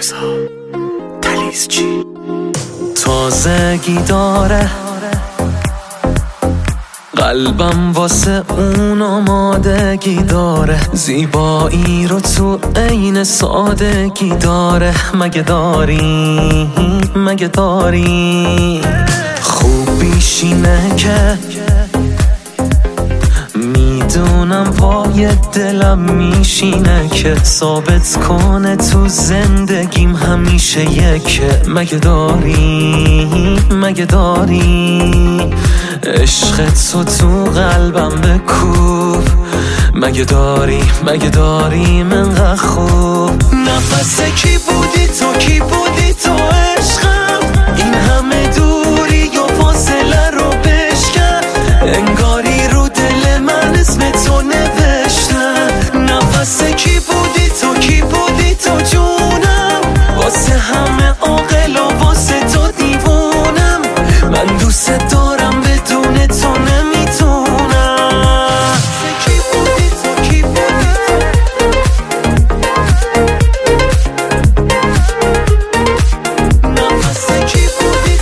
مرزا تلیزچی تازگی داره قلبم واسه اون آمادگی داره، زیبایی رو تو عین سادگی داره. مگه داری خوب بیشینه که میدونم پای دلم میشینه که ثابت کنه تو زندگیم همیشه یکه. مگه داری عشق تو قلبم بکوب. مگه داری منقدر خوب. نفس کی بودی تو عشقم، این همه دوری و فاصله رو بشکن. انگاری رو دل من اسم تو نوشتن. نفس کی بودی تو جونم، واسه همه عاقلا واسه تو دیوونم. من دوست دارم بدون تو نمیتونم. کی بودی نفس کی بودی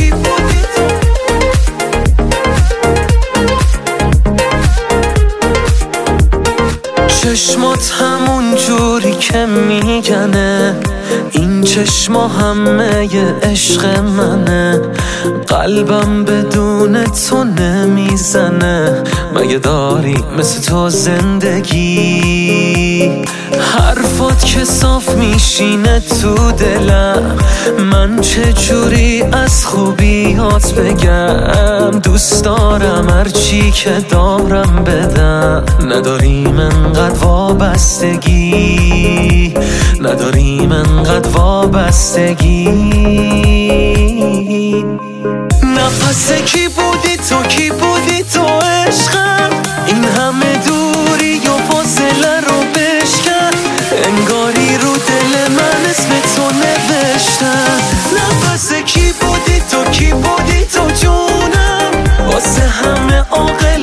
چشمات همون جوری که میگنه، این چشما همه عشق منه. قلبم بدون تو نمیزنه. مگه داری مثل تو زندگی؟ حرفات که صاف میشینه تو دلم. من چجوری از خوبیات بگم؟ دوست دارم هرچی که دارم بدم. نداریم انقدر وابستگی، نداریم انقدر وابستگی. نفس کی بودی تو عشقم، این همه دوری و فاصله رو بشکن. انگاری رو دل من اسم تو نوشتن. نفس کی بودی تو جونم، واسه همه عاقل